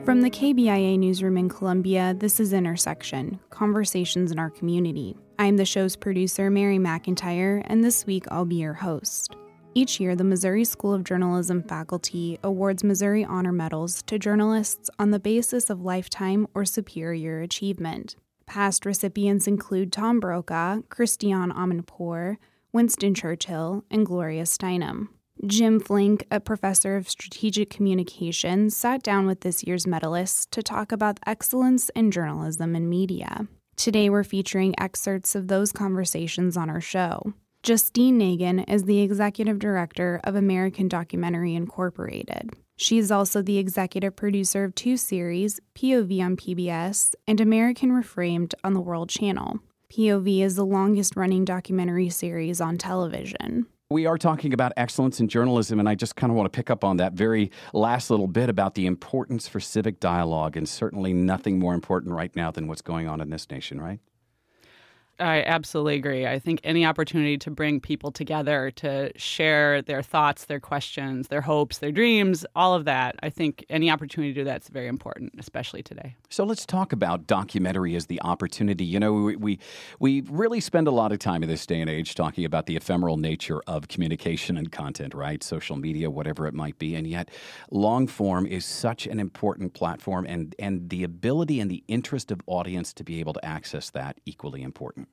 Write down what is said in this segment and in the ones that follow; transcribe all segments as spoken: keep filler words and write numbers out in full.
From the K B I A newsroom in Columbia, this is Intersection, Conversations in Our Community. I'm the show's producer, Mary McIntyre, and this week I'll be your host. Each year, the Missouri School of Journalism faculty awards Missouri Honor Medals to journalists on the basis of lifetime or superior achievement. Past recipients include Tom Brokaw, Christiane Amanpour, Winston Churchill, and Gloria Steinem. Jim Flink, a professor of strategic communication, sat down with this year's medalists to talk about excellence in journalism and media. Today, we're featuring excerpts of those conversations on our show. Justine Nagin is the executive director of American Documentary Incorporated. She is also the executive producer of two series, P O V on P B S and American Reframed on the World Channel. P O V is the longest-running documentary series on television. We are talking about excellence in journalism, and I just kind of want to pick up on that very last little bit about the importance for civic dialogue, and certainly nothing more important right now than what's going on in this nation, right? I absolutely agree. I think any opportunity to bring people together to share their thoughts, their questions, their hopes, their dreams, all of that, I think any opportunity to do that is very important, especially today. So let's talk about documentary as the opportunity. You know, we, we we really spend a lot of time in this day and age talking about the ephemeral nature of communication and content, right? Social media, whatever it might be. And yet long form is such an important platform, and, and the ability and the interest of audience to be able to access that equally important.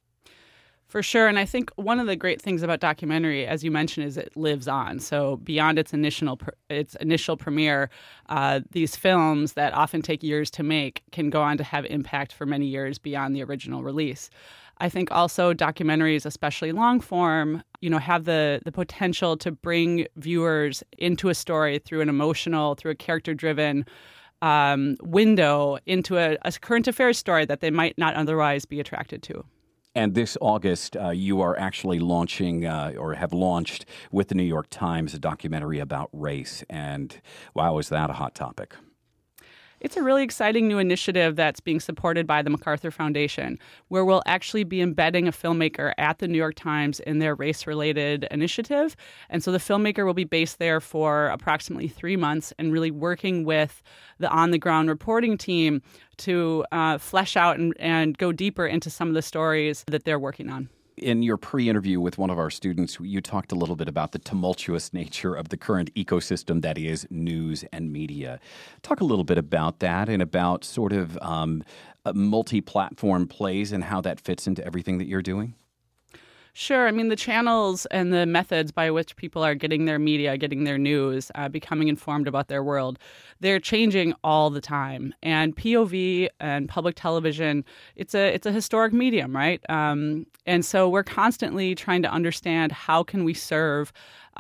For sure. And I think one of the great things about documentary, as you mentioned, is it lives on. So beyond its initial its initial premiere, uh, these films that often take years to make can go on to have impact for many years beyond the original release. I think also documentaries, especially long form, you know, have the the potential to bring viewers into a story through an emotional, through a character-driven um, window into a, a current affairs story that they might not otherwise be attracted to. And this August, uh, you are actually launching uh, or have launched with the New York Times a documentary about race. And wow, is that a hot topic? It's a really exciting new initiative that's being supported by the MacArthur Foundation, where we'll actually be embedding a filmmaker at the New York Times in their race-related initiative. And so the filmmaker will be based there for approximately three months and really working with the on-the-ground reporting team to uh, flesh out and, and go deeper into some of the stories that they're working on. In your pre-interview with one of our students, you talked a little bit about the tumultuous nature of the current ecosystem that is news and media. Talk a little bit about that and about sort of um, multi-platform plays and how that fits into everything that you're doing. Sure. I mean, the channels and the methods by which people are getting their media, getting their news, uh, becoming informed about their world, they're changing all the time. And P O V and public television, it's a it's a historic medium, right? Um, and so we're constantly trying to understand how can we serve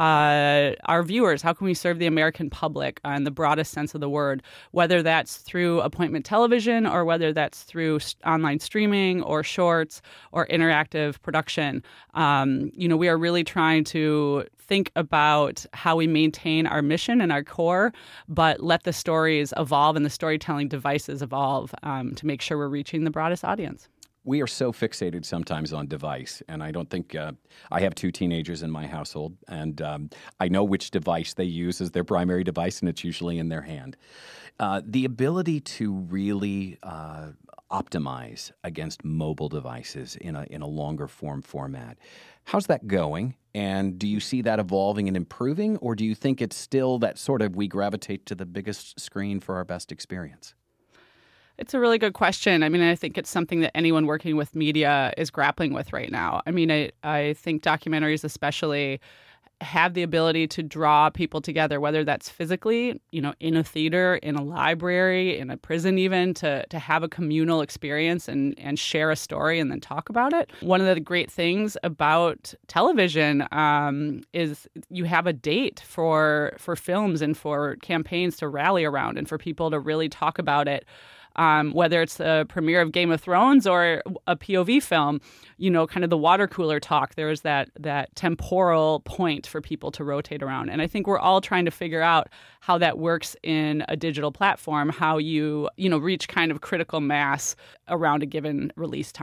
uh, our viewers, how can we serve the American public uh, in the broadest sense of the word, whether that's through appointment television or whether that's through st- online streaming or shorts or interactive production. Um, you know, we are really trying to think about how we maintain our mission and our core, but let the stories evolve and the storytelling devices evolve um, to make sure we're reaching the broadest audience. We are so fixated sometimes on device, and I don't think uh, I have two teenagers in my household, and um, I know which device they use as their primary device, and it's usually in their hand. Uh, the ability to really uh, optimize against mobile devices in a in a longer form format, how's that going? And do you see that evolving and improving, or do you think it's still that sort of we gravitate to the biggest screen for our best experience? It's a really good question. I mean, I think it's something that anyone working with media is grappling with right now. I mean, I, I think documentaries especially have the ability to draw people together, whether that's physically, you know, in a theater, in a library, in a prison even, to to have a communal experience and, and share a story and then talk about it. One of the great things about television um, is you have a date for for films and for campaigns to rally around and for people to really talk about it. Um, whether it's the premiere of Game of Thrones or a P O V film, you know, kind of the water cooler talk, there is that that temporal point for people to rotate around. And I think we're all trying to figure out how that works in a digital platform, how you, you know, reach kind of critical mass around a given release time.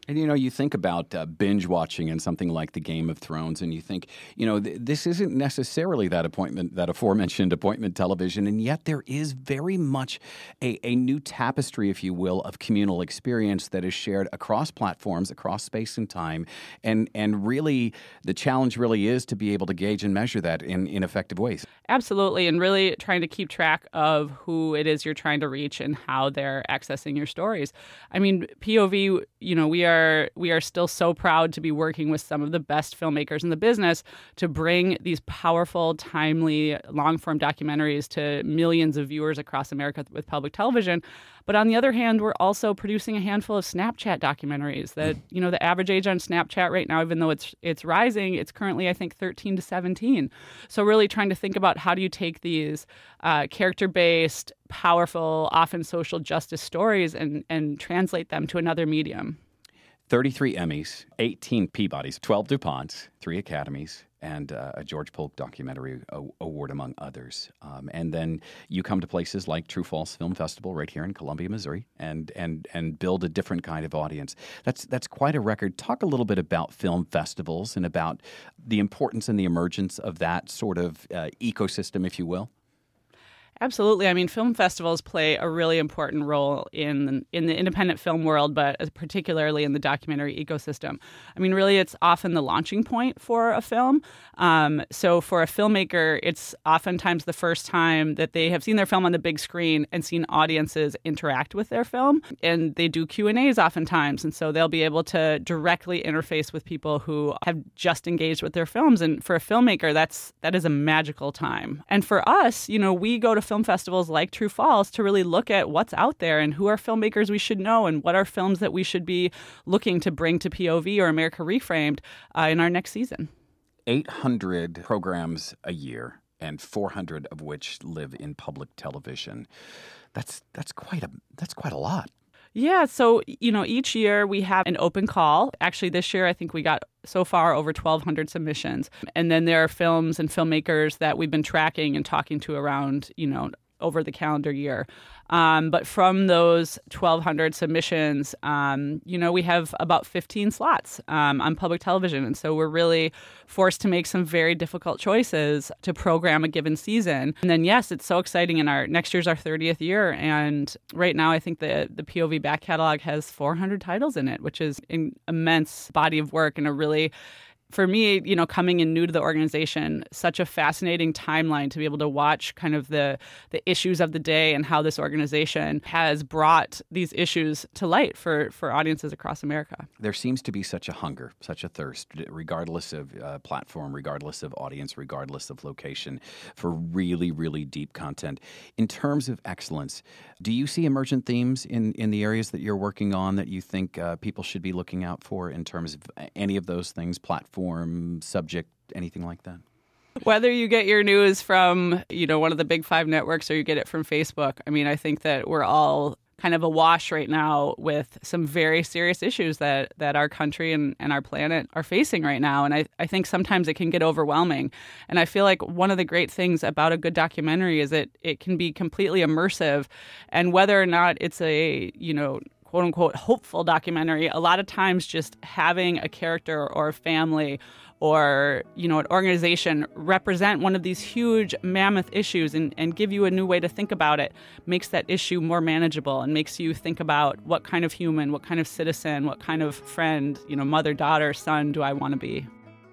And, you know, you think about uh, binge watching and something like the Game of Thrones, and you think, you know, th- this isn't necessarily that appointment, that aforementioned appointment television, and yet there is very much a, a new tapestry, if you will, of communal experience that is shared across platforms, across space and time. And and really, the challenge really is to be able to gauge and measure that in, in effective ways. Absolutely. And really trying to keep track of who it is you're trying to reach and how they're accessing your stories. I mean, P O V, you know, we are we are still so proud to be working with some of the best filmmakers in the business to bring these powerful, timely, long-form documentaries to millions of viewers across America with public television. But on the other hand, we're also producing a handful of Snapchat documentaries that, you know, the average age on Snapchat right now, even though it's it's rising, it's currently, I think, thirteen to seventeen. So really trying to think about how do you take these uh, character-based, powerful, often social justice stories and, and translate them to another medium. thirty-three Emmys, eighteen Peabodys, twelve DuPonts, three Academies, and uh, a George Polk Documentary Award, among others. Um, and then you come to places like True False Film Festival right here in Columbia, Missouri, and and and build a different kind of audience. That's that's quite a record. Talk a little bit about film festivals and about the importance and the emergence of that sort of uh, ecosystem, if you will. Absolutely. I mean, film festivals play a really important role in in the independent film world, but particularly in the documentary ecosystem. I mean, really, it's often the launching point for a film. Um, so for a filmmaker, it's oftentimes the first time that they have seen their film on the big screen and seen audiences interact with their film. And they do Q and A's oftentimes. And so they'll be able to directly interface with people who have just engaged with their films. And for a filmmaker, that's that is a magical time. And for us, you know, we go to film festivals like True False to really look at what's out there and who are filmmakers we should know and what are films that we should be looking to bring to P O V or America Reframed uh, in our next season. eight hundred programs a year, and four hundred of which live in public television. That's that's quite a that's quite a lot. Yeah, so, you know, each year we have an open call. Actually, this year, I think we got so far over twelve hundred submissions. And then there are films and filmmakers that we've been tracking and talking to around, you know, over the calendar year. Um, but from those twelve hundred submissions, um, you know, we have about fifteen slots um, on public television. And so we're really forced to make some very difficult choices to program a given season. And then, yes, it's so exciting. And our next year's our thirtieth year. And right now, I think the, the P O V back catalog has four hundred titles in it, which is an immense body of work and a really, for me, you know, coming in new to the organization, such a fascinating timeline to be able to watch kind of the the issues of the day and how this organization has brought these issues to light for, for audiences across America. There seems to be such a hunger, such a thirst, regardless of uh, platform, regardless of audience, regardless of location, for really, really deep content. In terms of excellence, do you see emergent themes in, in the areas that you're working on that you think uh, people should be looking out for in terms of any of those things, platform, form, subject, anything like that? Whether you get your news from, you know, one of the big five networks or you get it from Facebook, I mean, I think that we're all kind of awash right now with some very serious issues that, that our country and, and our planet are facing right now. And I, I think sometimes it can get overwhelming. And I feel like one of the great things about a good documentary is that it can be completely immersive. And whether or not it's a, you know, quote unquote hopeful documentary, a lot of times just having a character or a family or, you know, an organization represent one of these huge mammoth issues and, and give you a new way to think about it makes that issue more manageable and makes you think about what kind of human, what kind of citizen, what kind of friend, you know, mother, daughter, son do I want to be?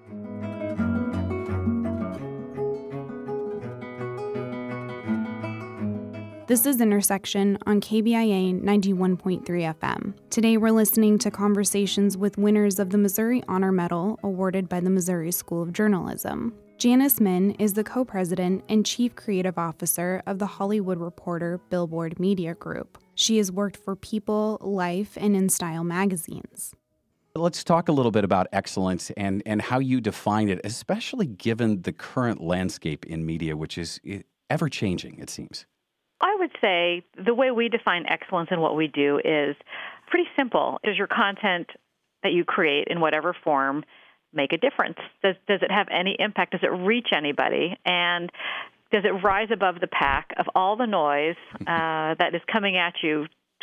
This is Intersection on K B I A ninety-one point three F M. Today we're listening to conversations with winners of the Missouri Honor Medal awarded by the Missouri School of Journalism. Janice Min is the co-president and chief creative officer of the Hollywood Reporter Billboard Media Group. She has worked for People, Life, and InStyle magazines. Let's talk a little bit about excellence and, and how you define it, especially given the current landscape in media, which is ever-changing, it seems. I would say the way we define excellence in what we do is pretty simple. Does your content that you create in whatever form make a difference? Does, does it have any impact? Does it reach anybody? And does it rise above the pack of all the noise uh, that is coming at you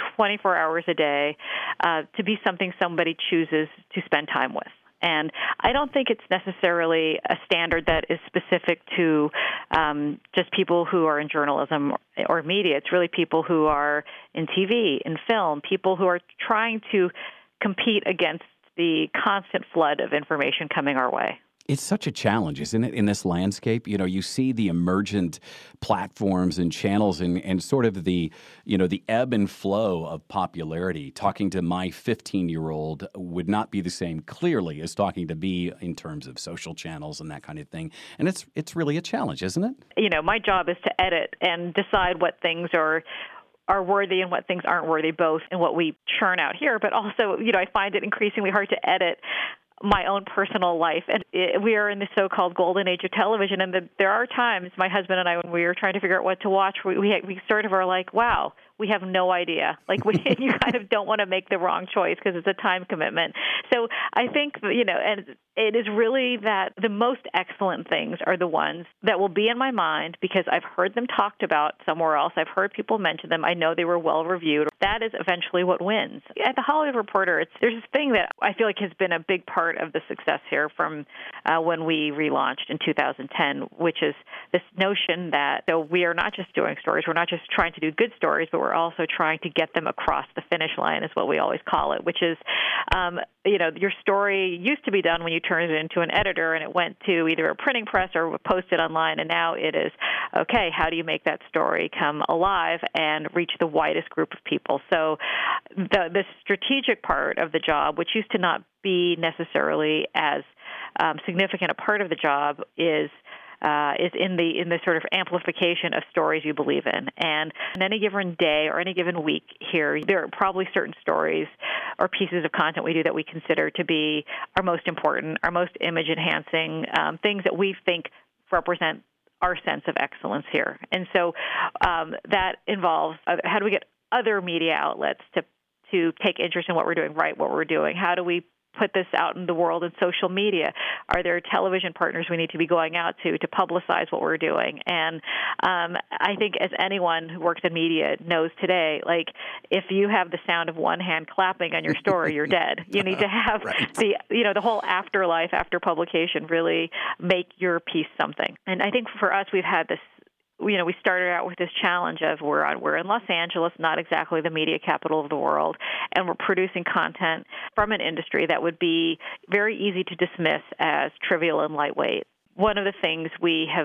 twenty-four hours a day uh, to be something somebody chooses to spend time with. And I don't think it's necessarily a standard that is specific to um, just people who are in journalism or, or media. It's really people who are in T V, in film, people who are trying to compete against the constant flood of information coming our way. It's such a challenge, isn't it, in this landscape? You know, you see the emergent platforms and channels and, and sort of the, you know, the ebb and flow of popularity. Talking to my fifteen-year-old would not be the same, clearly, as talking to me in terms of social channels and that kind of thing. And it's it's really a challenge, isn't it? You know, my job is to edit and decide what things are are worthy and what things aren't worthy, both in what we churn out here, but also, you know, I find it increasingly hard to edit my own personal life. And it, we are in the so-called golden age of television, and the, there are times, my husband and I, when we were trying to figure out what to watch, we, we, we sort of are like, wow, we have no idea. Like, we, you kind of don't want to make the wrong choice because it's a time commitment. So I think, you know, and it is really that the most excellent things are the ones that will be in my mind because I've heard them talked about somewhere else. I've heard people mention them. I know they were well reviewed. That is eventually what wins. At The Hollywood Reporter, it's, there's this thing that I feel like has been a big part of the success here from uh, when we relaunched in two thousand ten, which is this notion that so we are not just doing stories. We're not just trying to do good stories, but we're also trying to get them across the finish line is what we always call it, which is, um, you know, your story used to be done when you turned it into an editor and it went to either a printing press or posted online, and now it is, okay, how do you make that story come alive and reach the widest group of people? So the, the strategic part of the job, which used to not be necessarily as um, significant a part of the job, is Uh, is in the in the sort of amplification of stories you believe in. And on any given day or any given week here, there are probably certain stories or pieces of content we do that we consider to be our most important, our most image-enhancing, um, things that we think represent our sense of excellence here. And so um, that involves uh, how do we get other media outlets to to take interest in what we're doing, write what we're doing? How do we put this out in the world in social media? Are there television partners we need to be going out to to publicize what we're doing? And um, I think as anyone who works in media knows today, like if you have the sound of one hand clapping on your story, you're dead. You need to have right. the you know the whole afterlife after publication really make your piece something. And I think for us, we've had this. You know, we started out with this challenge of we're on, we're in Los Angeles, not exactly the media capital of the world, and we're producing content from an industry that would be very easy to dismiss as trivial and lightweight. One of the things we have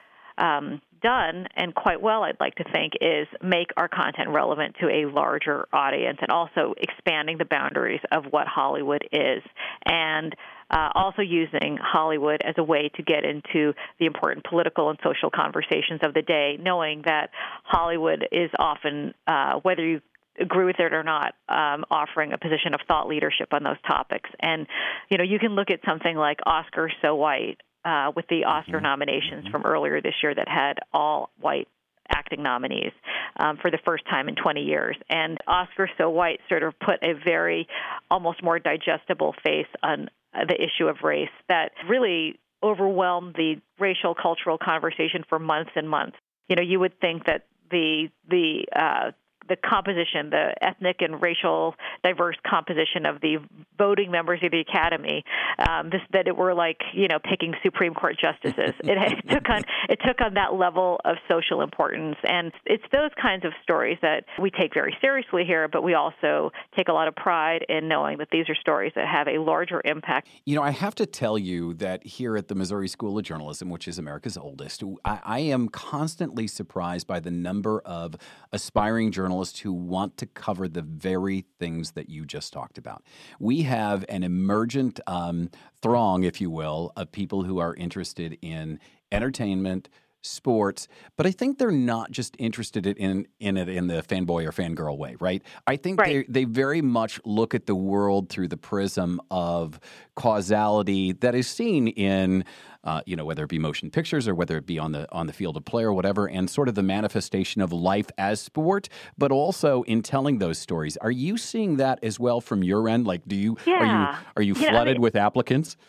um, done, and quite well, I'd like to think, is make our content relevant to a larger audience and also expanding the boundaries of what Hollywood is. And Uh, also using Hollywood as a way to get into the important political and social conversations of the day, knowing that Hollywood is often, uh, whether you agree with it or not, um, offering a position of thought leadership on those topics. And, you know, you can look at something like Oscar So White uh, with the Oscar nominations from earlier this year that had all white acting nominees um, for the first time in twenty years. And Oscar So White sort of put a very almost more digestible face on the issue of race that really overwhelmed the racial cultural conversation for months and months. You know, you would think that the the uh, the composition, the ethnic and racial diverse composition of the voting members of the Academy, um, this, that it were like, you know, picking Supreme Court justices. It, it took on it took on that level of social importance, and it's those kinds of stories that we take very seriously here. But we also take a lot of pride in knowing that these are stories that have a larger impact. You know, I have to tell you that here at the Missouri School of Journalism, which is America's oldest, I, I am constantly surprised by the number of aspiring journalists who want to cover the very things that you just talked about. We have an emergent um, throng, if you will, of people who are interested in entertainment, sports, but I think they're not just interested in in it in the fanboy or fangirl way, right? I think right. they they very much look at the world through the prism of causality that is seen in, uh, you know, whether it be motion pictures or whether it be on the on the field of play or whatever, and sort of the manifestation of life as sport, but also in telling those stories. Are you seeing that as well from your end? Like, do you yeah. are you are you yeah, flooded I mean, with applicants?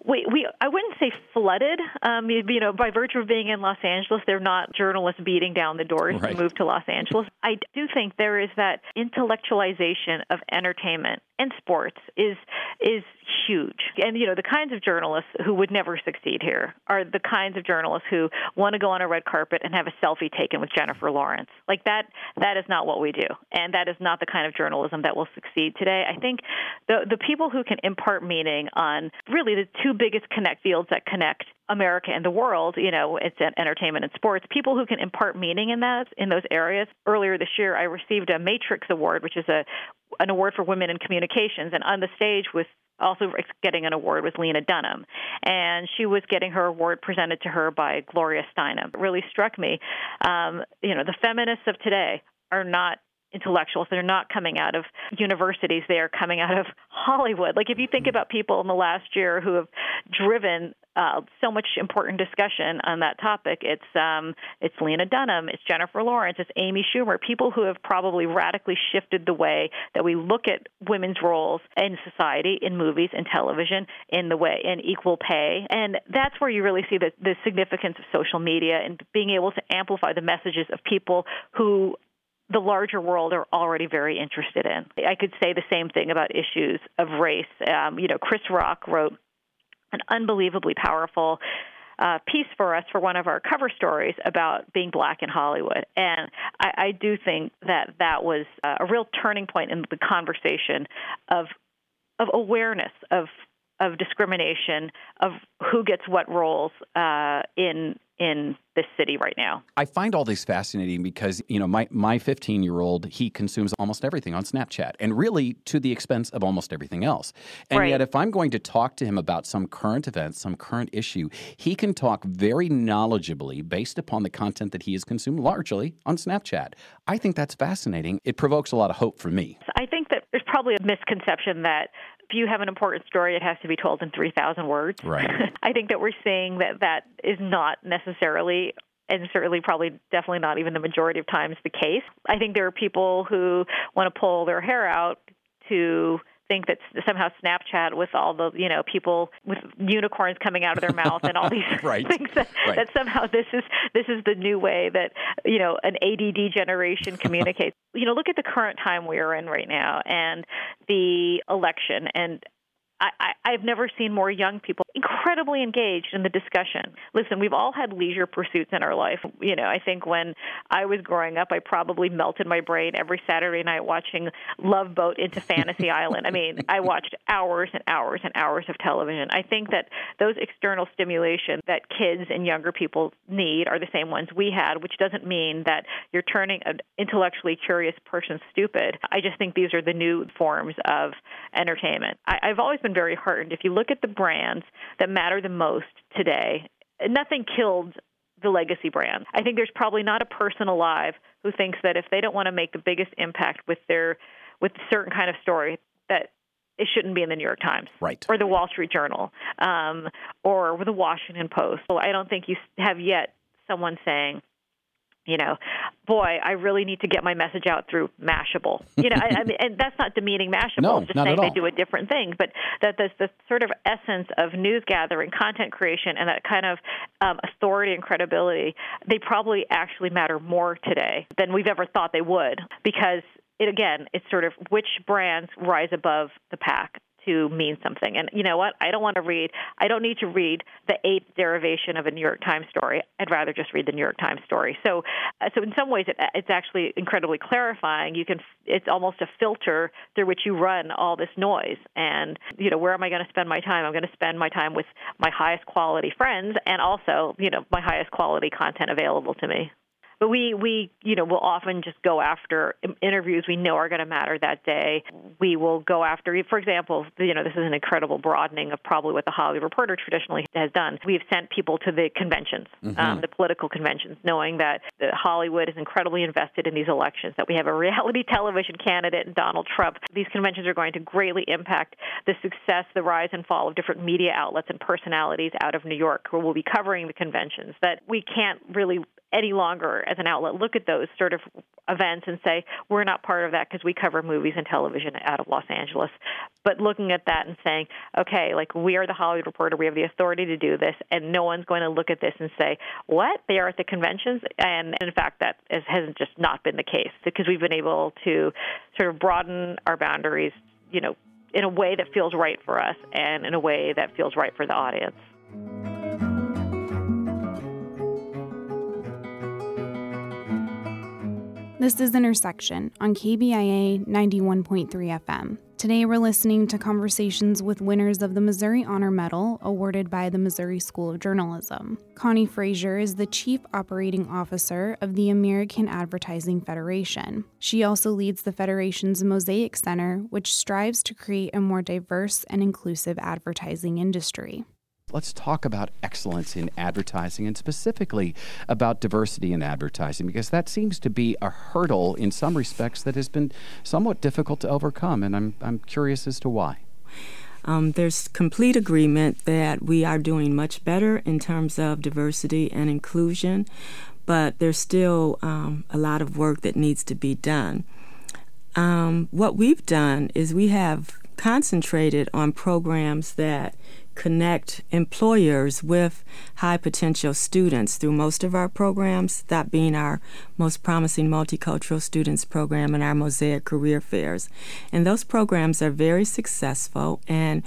we, we I wouldn't say flooded. Um, you, you know, by virtue of being in Los Angeles, they're not journalists beating down the doors right. to move to Los Angeles. I do think there is that intellectualization of entertainment and sports is is huge. And, you know, the kinds of journalists who would never succeed here are the kinds of journalists who want to go on a red carpet and have a selfie taken with Jennifer Lawrence. Like that, that is not what we do. And that is not the kind of journalism that will succeed today. I think the the people who can impart meaning on really the two biggest connect fields that connect America and the world, you know, it's entertainment and sports, people who can impart meaning in that, in those areas. Earlier this year, I received a Matrix Award, which is a an award for women in communications, and on the stage with also getting an award was Lena Dunham. And she was getting her award presented to her by Gloria Steinem. It really struck me. Um, you know, the feminists of today are not intellectuals. They're not coming out of universities. They are coming out of Hollywood. Like if you think about people in the last year who have driven uh, so much important discussion on that topic, it's um, it's Lena Dunham, it's Jennifer Lawrence, it's Amy Schumer, people who have probably radically shifted the way that we look at women's roles in society, in movies, in television, in the way in equal pay. And that's where you really see the, the significance of social media and being able to amplify the messages of people who the larger world are already very interested in. I could say the same thing about issues of race. Um, you know, Chris Rock wrote an unbelievably powerful uh, piece for us for one of our cover stories about being black in Hollywood. And I, I do think that that was a real turning point in the conversation of of awareness of of discrimination, of who gets what roles uh, in in this city right now. I find all this fascinating because, you know, my my fifteen-year-old, he consumes almost everything on Snapchat, and really to the expense of almost everything else. And right. yet if I'm going to talk to him about some current event, some current issue, he can talk very knowledgeably based upon the content that he has consumed largely on Snapchat. I think that's fascinating. It provokes a lot of hope for me. I think that there's probably a misconception that if you have an important story, it has to be told in three thousand words. Right. I think that we're seeing that that is not necessarily, and certainly probably definitely not even the majority of times, the case. I think there are people who want to pull their hair out to think that somehow Snapchat, with all the, you know, people with unicorns coming out of their mouth and all these right. things, that, right. that somehow this is this is the new way that, you know, an A D D generation communicates. You know, look at the current time we are in right now and the election. And I, I, I've never seen more young people incredibly engaged in the discussion. Listen, we've all had leisure pursuits in our life. You know, I think when I was growing up, I probably melted my brain every Saturday night watching Love Boat into Fantasy Island. I mean, I watched hours and hours and hours of television. I think that those external stimulation that kids and younger people need are the same ones we had, which doesn't mean that you're turning an intellectually curious person stupid. I just think these are the new forms of entertainment. I, I've always been very heartened. If you look at the brands that matter the most today, nothing killed the legacy brand. I think there's probably not a person alive who thinks that if they don't want to make the biggest impact with their with a certain kind of story, that it shouldn't be in the New York Times, right, or the Wall Street Journal, um, or the Washington Post. Well, I don't think you have yet someone saying, you know, boy, I really need to get my message out through Mashable. You know, I, I mean, and that's not demeaning Mashable. No, I'm just not saying at all. they do a different thing. But that the, the sort of essence of news gathering, content creation, and that kind of um, authority and credibility, they probably actually matter more today than we've ever thought they would. Because, it again, it's sort of which brands rise above the pack to mean something. And you know what? I don't want to read, I don't need to read the eighth derivation of a New York Times story. I'd rather just read the New York Times story. So uh, so in some ways, it, it's actually incredibly clarifying. You can, it's almost a filter through which you run all this noise. And, you know, where am I going to spend my time? I'm going to spend my time with my highest quality friends and also, you know, my highest quality content available to me. But we, we, you know, will often just go after interviews we know are going to matter that day. We will go after, for example, you know, this is an incredible broadening of probably what the Hollywood Reporter traditionally has done. We've sent people to the conventions, mm-hmm. um, the political conventions, knowing that Hollywood is incredibly invested in these elections, that we have a reality television candidate in Donald Trump. These conventions are going to greatly impact the success, the rise and fall of different media outlets and personalities out of New York, where we'll be covering the conventions, that we can't really any longer as an outlet look at those sort of events and say, we're not part of that because we cover movies and television out of Los Angeles. But looking at that and saying, okay, like we are the Hollywood Reporter, we have the authority to do this, and no one's going to look at this and say, what? They are at the conventions? And in fact, that is, has just not been the case because we've been able to sort of broaden our boundaries, you know, in a way that feels right for us and in a way that feels right for the audience. This is Intersection on K B I A ninety-one point three F M. Today we're listening to conversations with winners of the Missouri Honor Medal awarded by the Missouri School of Journalism. Connie Frazier is the Chief Operating Officer of the American Advertising Federation. She also leads the Federation's Mosaic Center, which strives to create a more diverse and inclusive advertising industry. Let's talk about excellence in advertising and specifically about diversity in advertising, because that seems to be a hurdle in some respects that has been somewhat difficult to overcome, and I'm I'm curious as to why. Um, there's complete agreement that we are doing much better in terms of diversity and inclusion, but there's still um, a lot of work that needs to be done. Um, what we've done is we have concentrated on programs that connect employers with high potential students through most of our programs, that being our Most Promising Multicultural Students program and our Mosaic Career Fairs. And those programs are very successful, and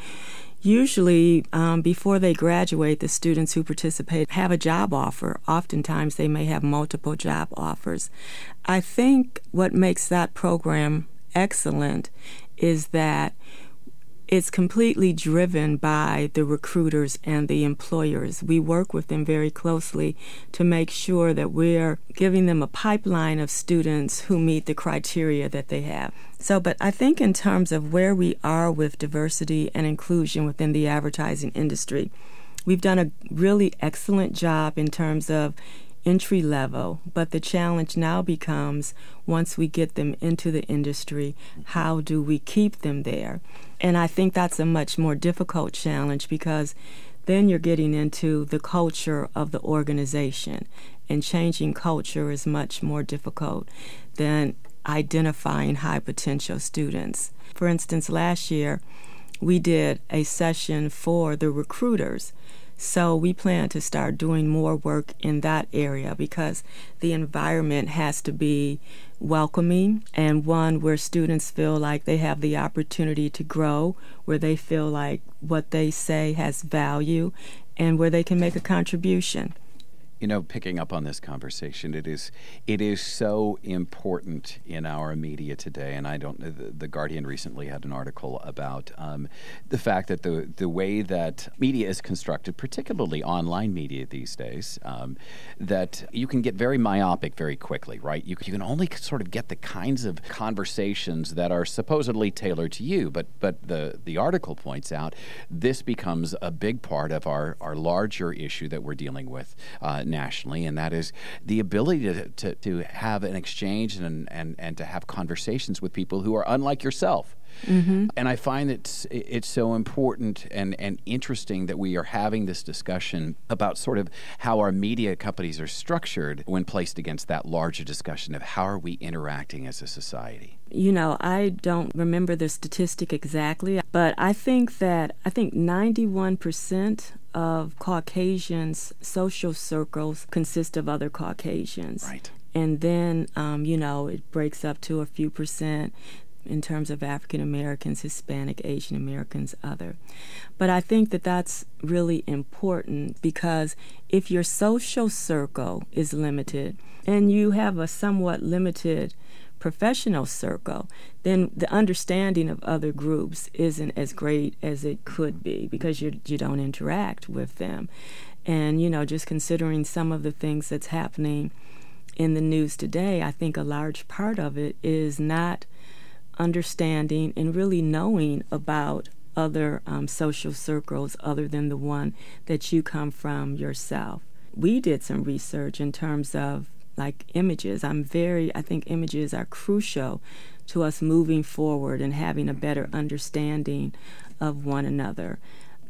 usually um, before they graduate, the students who participate have a job offer. Oftentimes they may have multiple job offers. I think what makes that program excellent is that it's completely driven by the recruiters and the employers. We work with them very closely to make sure that we're giving them a pipeline of students who meet the criteria that they have. So, but I think in terms of where we are with diversity and inclusion within the advertising industry, we've done a really excellent job in terms of entry level, but the challenge now becomes, once we get them into the industry, how do we keep them there? And I think that's a much more difficult challenge, because then you're getting into the culture of the organization, and changing culture is much more difficult than identifying high potential students. For instance, last year we did a session for the recruiters. So we plan to start doing more work in that area, because the environment has to be welcoming, and one where students feel like they have the opportunity to grow, where they feel like what they say has value, and where they can make a contribution. You know, picking up on this conversation, it is it is so important in our media today. And I don't know, the, the Guardian recently had an article about um, the fact that the the way that media is constructed, particularly online media these days, um, that you can get very myopic very quickly, right? You, you can only sort of get the kinds of conversations that are supposedly tailored to you. But but the, the article points out this becomes a big part of our, our larger issue that we're dealing with uh, nationally, and that is the ability to, to, to have an exchange and, and, and to have conversations with people who are unlike yourself. Mm-hmm. And I find it's it's so important and, and interesting that we are having this discussion about sort of how our media companies are structured when placed against that larger discussion of how are we interacting as a society. You know, I don't remember the statistic exactly, but I think that I think ninety-one percent of Caucasians' social circles consist of other Caucasians. Right. And then, um, you know, it breaks up to a few percent in terms of African Americans, Hispanic, Asian Americans, other. But I think that that's really important, because if your social circle is limited and you have a somewhat limited professional circle, then the understanding of other groups isn't as great as it could be, because you you don't interact with them. And, you know, just considering some of the things that's happening in the news today, I think a large part of it is not understanding and really knowing about other um, social circles other than the one that you come from yourself. We did some research in terms of like images. I'm very, I think images are crucial to us moving forward and having a better understanding of one another.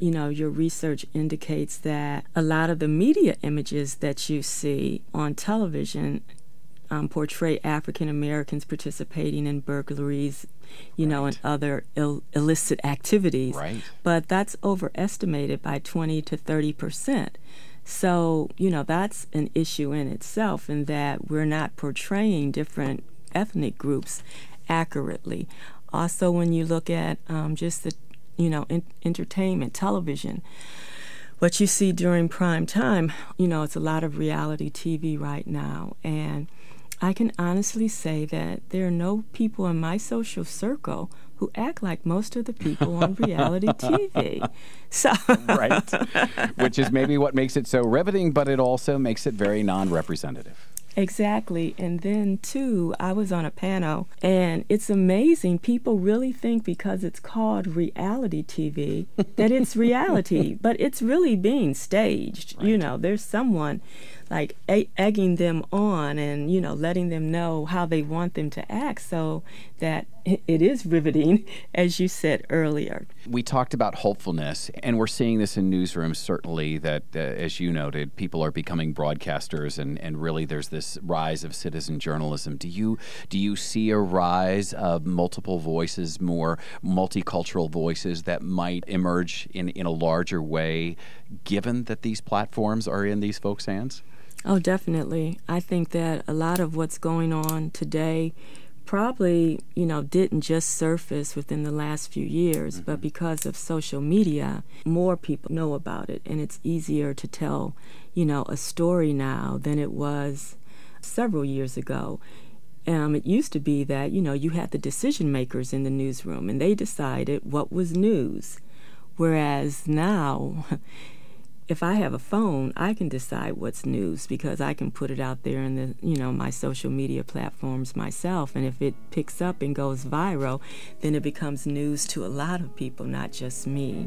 you know, your research indicates that a lot of the media images that you see on television um, portray African Americans participating in burglaries, you right. know, and other Ill- illicit activities. Right. But that's overestimated by twenty to thirty percent. So, you know, that's an issue in itself, in that we're not portraying different ethnic groups accurately. Also, when you look at um, just the, you know, in- entertainment, television, what you see during prime time, you know, it's a lot of reality T V right now. And I can honestly say that there are no people in my social circle who act like most of the people on reality T V. So right. Which is maybe what makes it so riveting, but it also makes it very non-representative. Exactly. And then, too, I was on a panel, and it's amazing. People really think because it's called reality T V that it's reality, but it's really being staged. Right. You know, there's someone like a- egging them on and, you know, letting them know how they want them to act, so that it is riveting, as you said earlier. We talked about hopefulness, and we're seeing this in newsrooms, certainly, that, uh, as you noted, people are becoming broadcasters, and, and really there's this rise of citizen journalism. Do you do you see a rise of multiple voices, more multicultural voices that might emerge in, in a larger way, given that these platforms are in these folks' hands? Oh, definitely. I think that a lot of what's going on today probably, you know, didn't just surface within the last few years, mm-hmm. but because of social media, more people know about it, and it's easier to tell, you know, a story now than it was several years ago. Um, it used to be that, you know, you had the decision makers in the newsroom, and they decided what was news, whereas now if I have a phone, I can decide what's news, because I can put it out there in the, you know, my social media platforms myself. And if it picks up and goes viral, then it becomes news to a lot of people, not just me.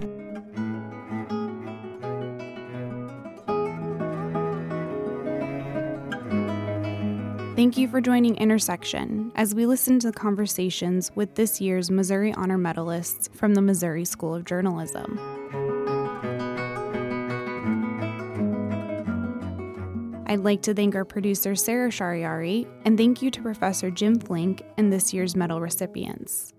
Thank you for joining Intersection as we listen to conversations with this year's Missouri Honor Medalists from the Missouri School of Journalism. I'd like to thank our producer, Sarah Shariari, and thank you to Professor Jim Flink and this year's medal recipients.